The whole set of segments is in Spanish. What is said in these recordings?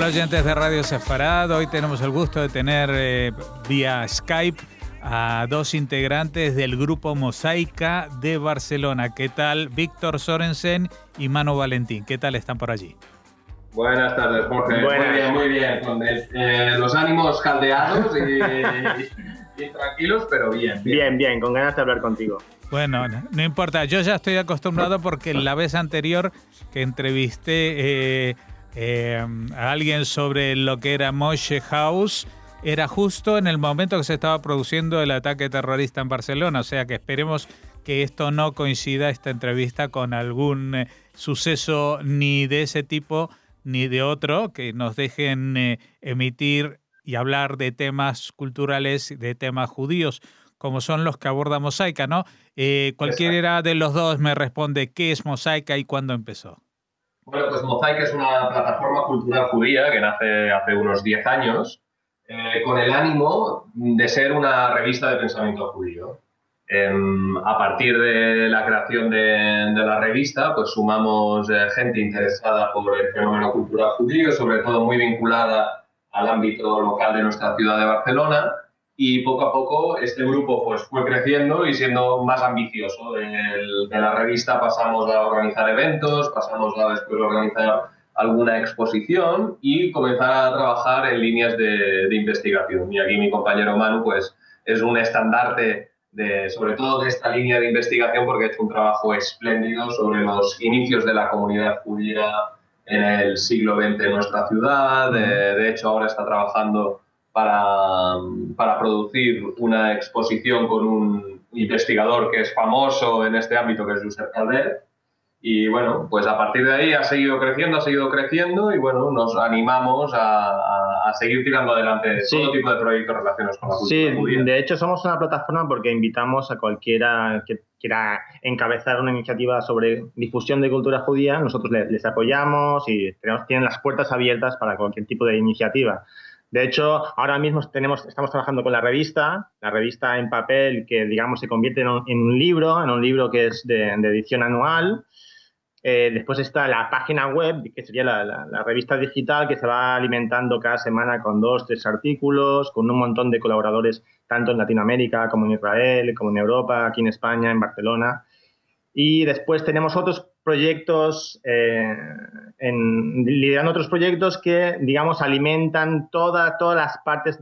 Hola oyentes de Radio Sefarad, hoy tenemos el gusto de tener vía Skype a dos integrantes del grupo Mosaica de Barcelona. ¿Qué tal? Víctor Sorensen y Manu Valentín. ¿Qué tal están por allí? Buenas tardes, Jorge. Buenas. Muy bien. Con los ánimos caldeados y tranquilos, pero bien. Bien, con ganas de hablar contigo. Bueno, no importa. Yo ya estoy acostumbrado porque la vez anterior que entrevisté a alguien sobre lo que era Moshe House, era justo en el momento que se estaba produciendo el ataque terrorista en Barcelona. O sea que esperemos que esto no coincida, esta entrevista, con algún suceso ni de ese tipo ni de otro, que nos dejen emitir y hablar de temas culturales, de temas judíos, como son los que aborda Mosaica, ¿no? Cualquiera de los dos me responde qué es Mosaica y cuándo empezó. Bueno, pues Mosaica es una plataforma cultural judía que nace hace unos 10 años con el ánimo de ser una revista de pensamiento judío. A partir de la creación de la revista, pues sumamos gente interesada por el fenómeno cultural judío, sobre todo muy vinculada al ámbito local de nuestra ciudad de Barcelona, y poco a poco este grupo pues fue creciendo y siendo más ambicioso. De la revista pasamos a organizar eventos, pasamos a después organizar alguna exposición y comenzar a trabajar en líneas de investigación. Y aquí mi compañero Manu pues es un estandarte sobre todo de esta línea de investigación, porque ha hecho un trabajo espléndido sobre los inicios de la comunidad judía en el siglo XX en nuestra ciudad. De hecho, ahora está trabajando para producir una exposición con un investigador que es famoso en este ámbito, que es Josep Calder. Y bueno, pues a partir de ahí ha seguido creciendo y bueno, nos animamos a seguir tirando adelante todo tipo de proyectos relacionados con la cultura judía. Sí, de hecho somos una plataforma porque invitamos a cualquiera que quiera encabezar una iniciativa sobre difusión de cultura judía. Nosotros les apoyamos y tienen las puertas abiertas para cualquier tipo de iniciativa. De hecho, ahora mismo estamos trabajando con la revista en papel, que digamos se convierte en un libro que es de edición anual. Después está la página web, que sería la revista digital, que se va alimentando cada semana con 2-3 artículos, con un montón de colaboradores, tanto en Latinoamérica como en Israel, como en Europa, aquí en España, en Barcelona. Y después tenemos otros proyectos, liderando otros proyectos que, digamos, alimentan todas las patas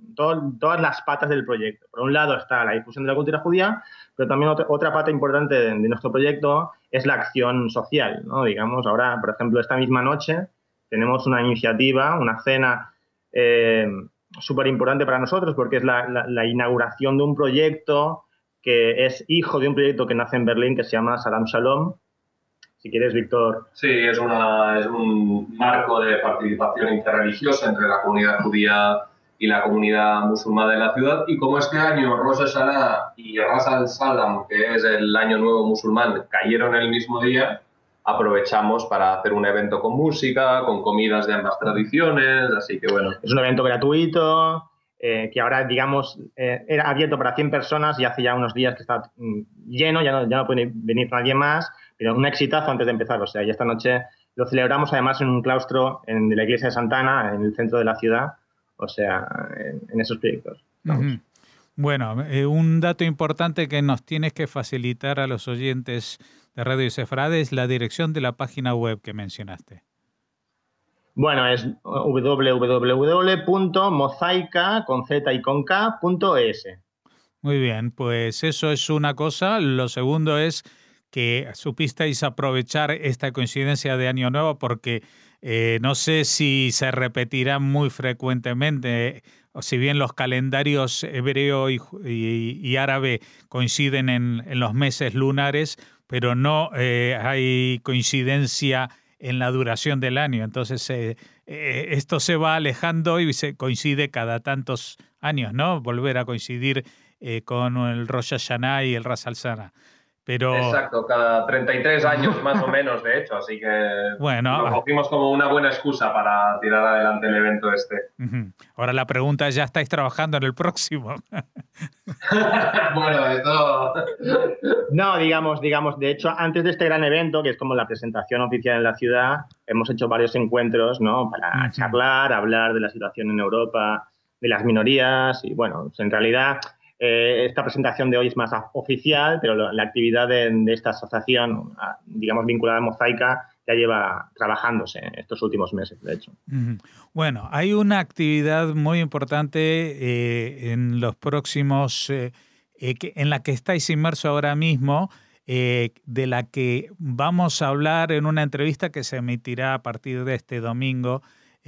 del proyecto. Por un lado está la difusión de la cultura judía, pero también otra pata importante de nuestro proyecto es la acción social, ¿no? Digamos, ahora, por ejemplo, esta misma noche tenemos una iniciativa, una cena súper importante para nosotros, porque es la inauguración de un proyecto que es hijo de un proyecto que nace en Berlín que se llama Salam Shalom. Si quieres, Víctor. Sí, es un marco de participación interreligiosa entre la comunidad judía y la comunidad musulmana de la ciudad. Y como este año Rosh Hashanah y Ras al-Salam, que es el Año Nuevo musulmán, cayeron el mismo día, aprovechamos para hacer un evento con música, con comidas de ambas tradiciones, así que bueno. Es un evento gratuito, que ahora, digamos, era abierto para 100 personas y hace ya unos días que está lleno, ya no puede venir nadie más, pero un exitazo antes de empezar. O sea, y esta noche lo celebramos además en un claustro de la iglesia de Santana, en el centro de la ciudad, o sea, en esos proyectos. Uh-huh. Bueno, un dato importante que nos tienes que facilitar a los oyentes de Radio Sefarad es la dirección de la página web que mencionaste. Bueno, es www.mosaica.es. Muy bien, pues eso es una cosa. Lo segundo es que supisteis aprovechar esta coincidencia de Año Nuevo, porque no sé si se repetirá muy frecuentemente, o si bien los calendarios hebreo y árabe coinciden en los meses lunares, pero no hay coincidencia en la duración del año. Entonces, esto se va alejando y se coincide cada tantos años, ¿no? Volver a coincidir con el Rosh Hashanah y el Ras al-Sana. Pero, exacto, cada 33 años más o menos, de hecho, así que bueno, lo cogimos como una buena excusa para tirar adelante el evento este. ahora la pregunta es, ¿ya estáis trabajando en el próximo? Bueno, esto... No, digamos, de hecho, antes de este gran evento, que es como la presentación oficial en la ciudad, hemos hecho varios encuentros, ¿no? Para charlar, hablar de la situación en Europa, de las minorías y, bueno, pues en realidad esta presentación de hoy es más oficial, pero la actividad de esta asociación, digamos, vinculada a Mosaica, ya lleva trabajándose estos últimos meses, de hecho. Bueno, hay una actividad muy importante en los próximos... en la que estáis inmerso ahora mismo, de la que vamos a hablar en una entrevista que se emitirá a partir de este domingo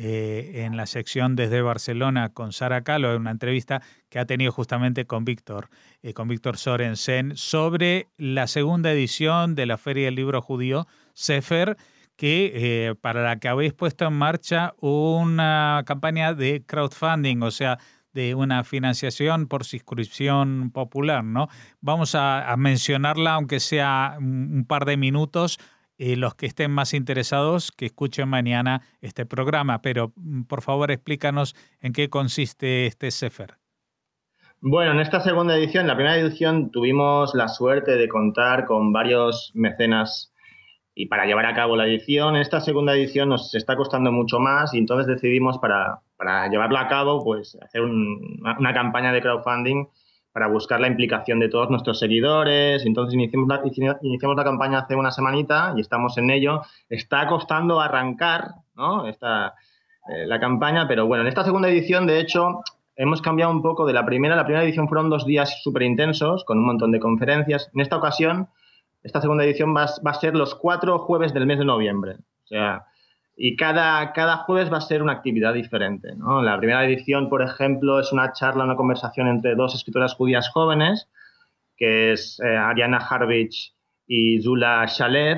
en la sección Desde Barcelona con Sara Kahlo, una entrevista que ha tenido justamente con Víctor Sorensen, sobre la segunda edición de la Feria del Libro Judío, Sefer, que para la que habéis puesto en marcha una campaña de crowdfunding, o sea, de una financiación por suscripción popular, ¿no? Vamos a mencionarla, aunque sea un par de minutos, los que estén más interesados, que escuchen mañana este programa. Pero, por favor, explícanos en qué consiste este Sefer. Bueno, en esta segunda edición, en la primera edición, tuvimos la suerte de contar con varios mecenas y para llevar a cabo la edición. Esta segunda edición nos está costando mucho más y entonces decidimos para llevarla a cabo, pues hacer una campaña de crowdfunding para buscar la implicación de todos nuestros seguidores. Entonces iniciamos la campaña hace una semanita y estamos en ello. Está costando arrancar, ¿no? La campaña, pero bueno, en esta segunda edición, de hecho, hemos cambiado un poco de la primera. La primera edición fueron 2 días súper intensos, con un montón de conferencias. En esta ocasión, esta segunda edición va a ser los 4 jueves del mes de noviembre. O sea, y cada jueves va a ser una actividad diferente, ¿no? La primera edición, por ejemplo, es una charla, una conversación entre 2 escritoras judías jóvenes, que es Ariana Harvich y Zula Shalev.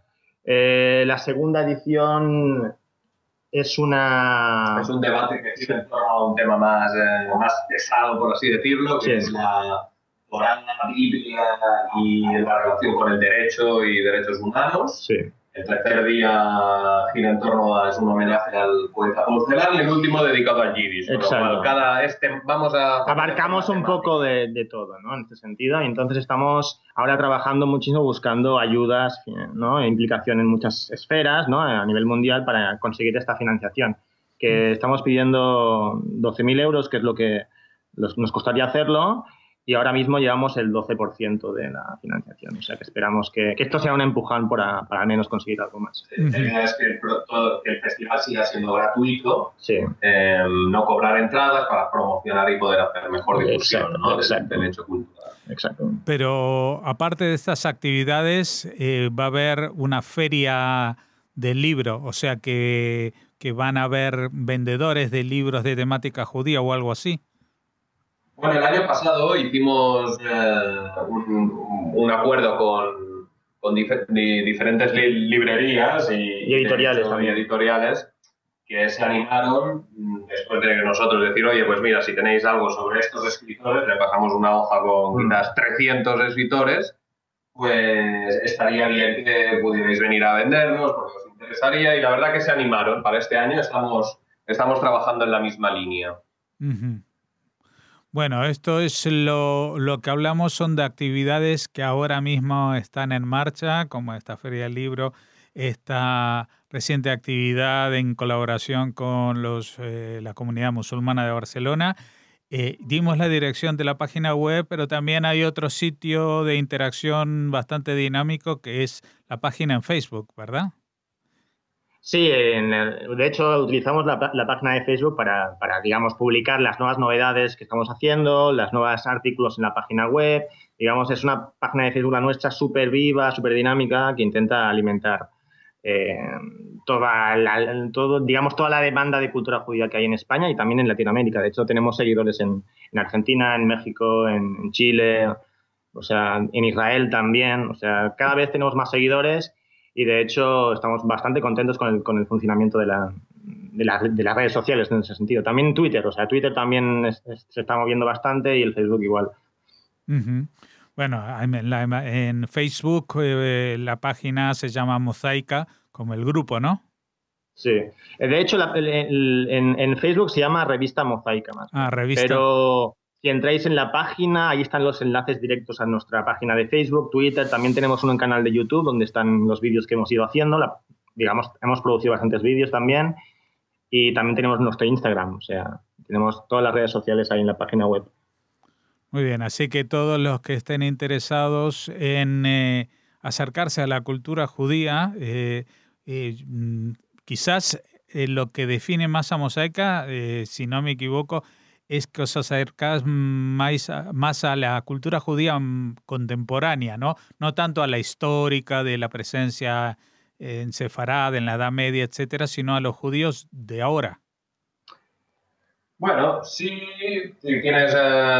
La segunda edición es un debate que gira en torno a un tema más pesado, por así decirlo, que es la Torá, la Biblia y la relación con el derecho y derechos humanos. Sí. El tercer día gira en torno a un homenaje al poeta Porcelán y el último dedicado al Yiddish. Exacto. Abarcamos un poco de todo, ¿no? En este sentido. Y entonces estamos ahora trabajando muchísimo buscando ayudas, ¿no? E implicación en muchas esferas, ¿no? A nivel mundial para conseguir esta financiación. Que estamos pidiendo 12.000 euros, que es lo que nos costaría hacerlo. Y ahora mismo llevamos el 12% de la financiación. O sea que esperamos que esto sea un empujón para al menos conseguir algo más. La idea es que el festival siga siendo gratuito, sí. No cobrar entradas para promocionar y poder hacer mejor difusión, ¿no? Del hecho cultural. Exacto. Pero aparte de estas actividades, va a haber una feria del libro, o sea que van a haber vendedores de libros de temática judía o algo así. Bueno, el año pasado hicimos un acuerdo con diferentes librerías y editoriales que se animaron después de nosotros decir, oye, pues mira, si tenéis algo sobre estos escritores, le pasamos una hoja con quizás 300 escritores, pues estaría bien que pudierais venir a vendernos porque os interesaría, y la verdad que se animaron. Para este año estamos trabajando en la misma línea. Uh-huh. Bueno, esto es lo que hablamos, son de actividades que ahora mismo están en marcha, como esta Feria del Libro, esta reciente actividad en colaboración con la comunidad musulmana de Barcelona. Dimos la dirección de la página web, pero también hay otro sitio de interacción bastante dinámico que es la página en Facebook, ¿verdad? Sí, de hecho utilizamos la página de Facebook para, digamos, publicar las nuevas novedades que estamos haciendo, los nuevos artículos en la página web. Digamos, es una página de Facebook la nuestra súper viva, súper dinámica, que intenta alimentar toda la demanda de cultura judía que hay en España y también en Latinoamérica. De hecho, tenemos seguidores en Argentina, en México, en Chile, o sea, en Israel también. O sea, cada vez tenemos más seguidores. Y de hecho estamos bastante contentos con el funcionamiento de las redes sociales en ese sentido. También Twitter, o sea, Twitter también se está moviendo bastante y el Facebook igual. Uh-huh. Bueno, en Facebook la página se llama Mosaica, como el grupo, ¿no? Sí. De hecho, en Facebook se llama Revista Mosaica más. Revista. Pero si entráis en la página, ahí están los enlaces directos a nuestra página de Facebook, Twitter. También tenemos un canal de YouTube donde están los vídeos que hemos ido haciendo. Digamos, hemos producido bastantes vídeos también. Y también tenemos nuestro Instagram. O sea, tenemos todas las redes sociales ahí en la página web. Muy bien, así que todos los que estén interesados en acercarse a la cultura judía, quizás lo que define más a Mosaica, si no me equivoco, es que os acercás más a la cultura judía contemporánea, ¿no? No tanto a la histórica de la presencia en Sefarad, en la Edad Media, etcétera, sino a los judíos de ahora. Bueno, sí, tienes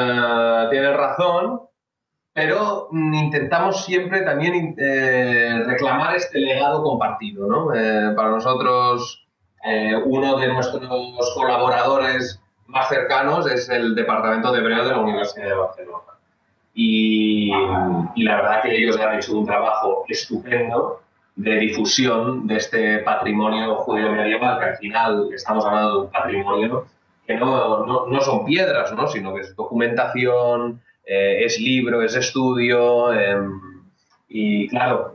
razón, pero intentamos siempre también reclamar este legado compartido, ¿no? Para nosotros, uno de nuestros colaboradores más cercanos es el Departamento de Hebreo de la Universidad de Barcelona. Y la verdad que ellos han hecho un trabajo estupendo de difusión de este patrimonio judío medieval, que al final estamos hablando de un patrimonio que no son piedras, ¿no? Sino que es documentación, es libro, es estudio, y claro,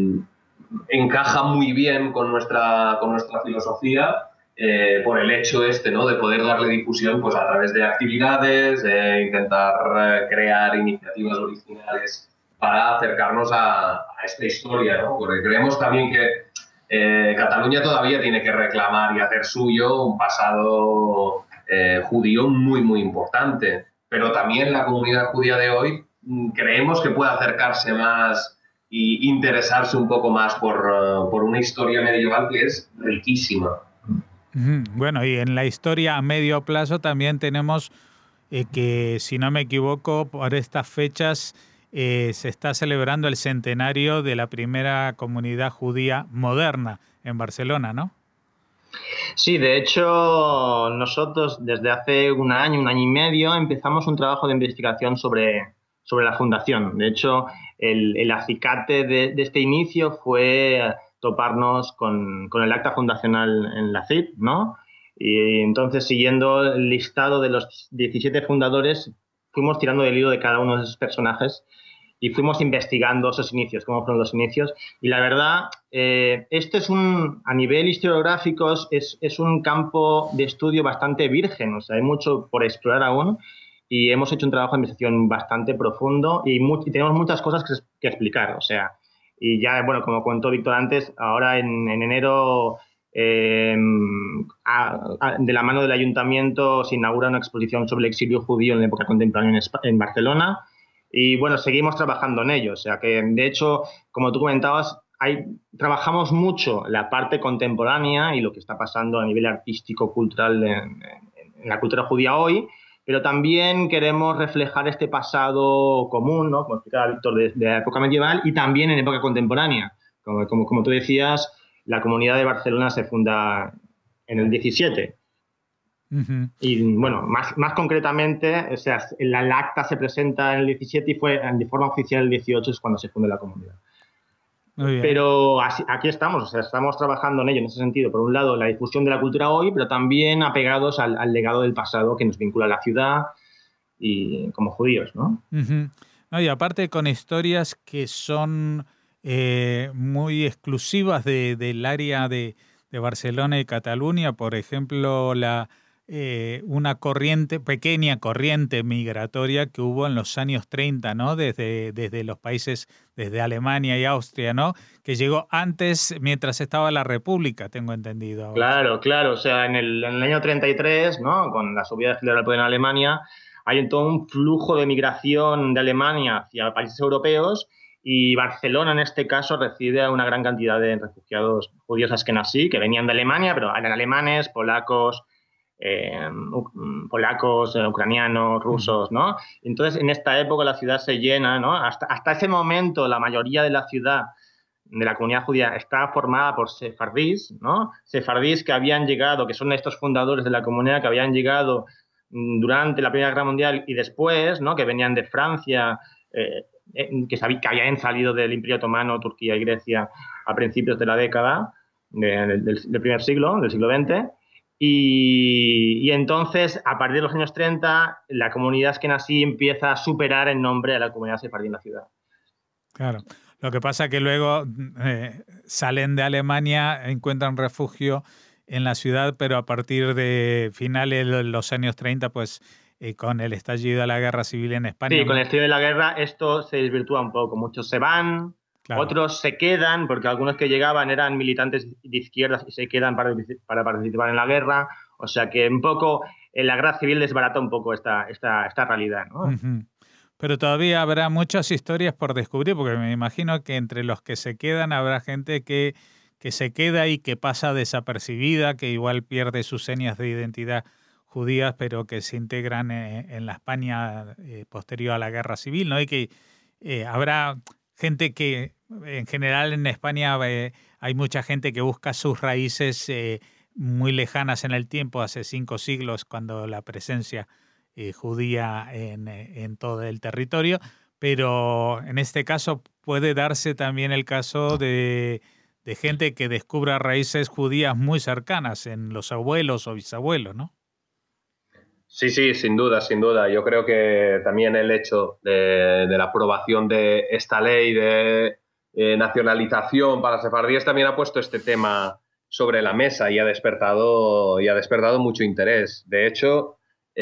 encaja muy bien con nuestra filosofía por el hecho ¿no? de poder darle difusión pues, a través de actividades, intentar crear iniciativas originales para acercarnos a esta historia, ¿no? Porque creemos también que Cataluña todavía tiene que reclamar y hacer suyo un pasado judío muy, muy importante. Pero también la comunidad judía de hoy creemos que puede acercarse más e interesarse un poco más por una historia medieval que es riquísima. Bueno, y en la historia a medio plazo también tenemos que, si no me equivoco, por estas fechas se está celebrando el centenario de la primera comunidad judía moderna en Barcelona, ¿no? Sí, de hecho, nosotros desde hace un año y medio, empezamos un trabajo de investigación sobre la fundación. De hecho, el acicate de este inicio fue toparnos con el acta fundacional en la CIP, ¿no? Y entonces, siguiendo el listado de los 17 fundadores, fuimos tirando del hilo de cada uno de esos personajes y fuimos investigando esos inicios, cómo fueron los inicios. Y la verdad, este es a nivel historiográfico, es un campo de estudio bastante virgen, o sea, hay mucho por explorar aún y hemos hecho un trabajo de investigación bastante profundo y tenemos muchas cosas que explicar, o sea, y ya, bueno, como contó Víctor antes, ahora en enero, de la mano del ayuntamiento, se inaugura una exposición sobre el exilio judío en la época contemporánea en Barcelona. Y bueno, seguimos trabajando en ello. O sea que, de hecho, como tú comentabas, trabajamos mucho la parte contemporánea y lo que está pasando a nivel artístico, cultural en la cultura judía hoy, pero también queremos reflejar este pasado común, ¿no? Como explicaba Víctor, de la época medieval y también en época contemporánea. Como tú decías, la Comunidad de Barcelona se funda en el 17. Uh-huh. Y bueno, más concretamente, o sea, el acta se presenta en el 17 y fue de forma oficial el 18 es cuando se funda la comunidad. Muy bien. Pero aquí estamos, o sea, estamos trabajando en ello en ese sentido. Por un lado, la difusión de la cultura hoy, pero también apegados al legado del pasado que nos vincula a la ciudad y como judíos, ¿no? Uh-huh. No, y aparte con historias que son muy exclusivas del área de Barcelona y Cataluña, por ejemplo, una pequeña corriente migratoria que hubo en los años 30, ¿no? Desde los países, desde Alemania y Austria, ¿no? Que llegó antes, mientras estaba la República, tengo entendido. Claro. O sea, en el año 33, ¿no? Con la subida de Hitler al poder en Alemania, hay todo un flujo de migración de Alemania hacia países europeos y Barcelona, en este caso, recibe una gran cantidad de refugiados judíos askenazí que venían de Alemania, pero eran alemanes, polacos, ucranianos, rusos, ¿no? Entonces, en esta época la ciudad se llena, ¿no? Hasta ese momento la mayoría de la ciudad, de la comunidad judía, está formada por sefardíes, ¿no? Sefardíes que habían llegado, que son estos fundadores de la comunidad que habían llegado durante la Primera Guerra Mundial y después, ¿no? Que venían de Francia, que habían salido del Imperio Otomano, Turquía y Grecia a principios de la década del primer siglo, del siglo XX. Y entonces, a partir de los años 30, la comunidad askenazí empieza a superar en nombre a la comunidad sefardí en la ciudad. Claro. Lo que pasa es que luego salen de Alemania, encuentran refugio en la ciudad, pero a partir de finales de los años 30, pues con el estallido de la Guerra Civil en España... Sí, con el estallido de la guerra esto se desvirtúa un poco. Muchos se van, claro. Otros se quedan, porque algunos que llegaban eran militantes de izquierdas y se quedan para participar en la guerra. O sea que un poco la Guerra Civil desbarata un poco esta realidad, ¿no? Uh-huh. Pero todavía habrá muchas historias por descubrir, porque me imagino que entre los que se quedan habrá gente que se queda y que pasa desapercibida, que igual pierde sus señas de identidad judías, pero que se integran en la España posterior a la Guerra Civil, ¿no? Y que habrá gente que, en general en España hay mucha gente que busca sus raíces muy lejanas en el tiempo, hace 5 siglos, cuando la presencia judía en todo el territorio, pero en este caso puede darse también el caso de gente que descubra raíces judías muy cercanas en los abuelos o bisabuelos, ¿no? Sí, sin duda. Yo creo que también el hecho de la aprobación de esta ley de nacionalización para sefardíes también ha puesto este tema sobre la mesa y ha despertado mucho interés. De hecho,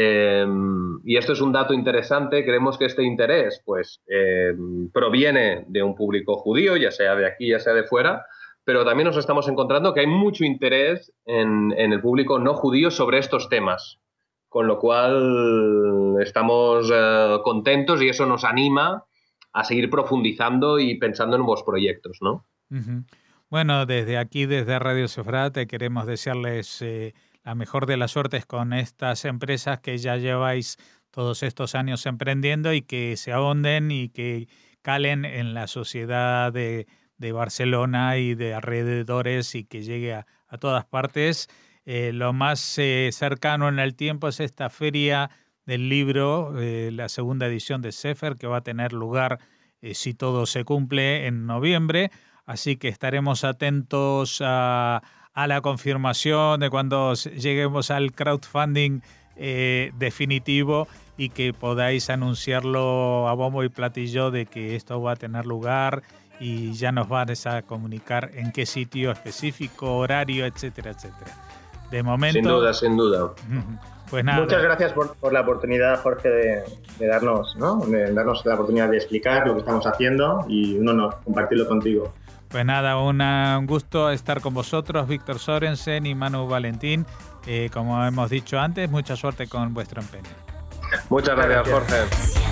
y esto es un dato interesante, creemos que este interés pues, proviene de un público judío, ya sea de aquí, ya sea de fuera, pero también nos estamos encontrando que hay mucho interés en el público no judío sobre estos temas, con lo cual estamos contentos y eso nos anima a seguir profundizando y pensando en nuevos proyectos, ¿no? Uh-huh. Bueno, desde aquí, desde Radio Sefardá, queremos desearles la mejor de las suertes con estas empresas que ya lleváis todos estos años emprendiendo y que se ahonden y que calen en la sociedad de Barcelona y de alrededores y que llegue a todas partes. Lo más cercano en el tiempo es esta feria del libro, la segunda edición de Sefer, que va a tener lugar, si todo se cumple, en noviembre. Así que estaremos atentos a la confirmación de cuando lleguemos al crowdfunding definitivo y que podáis anunciarlo a bombo y platillo de que esto va a tener lugar y ya nos vais a comunicar en qué sitio específico, horario, etcétera, etcétera. De momento... Sin duda. Pues nada. Muchas gracias por la oportunidad, Jorge, de darnos, ¿no? De darnos la oportunidad de explicar lo que estamos haciendo y un honor compartirlo contigo. Pues nada, un gusto estar con vosotros, Víctor Sorensen y Manu Valentín. Como hemos dicho antes, mucha suerte con vuestro empeño. Muchas gracias, Jorge.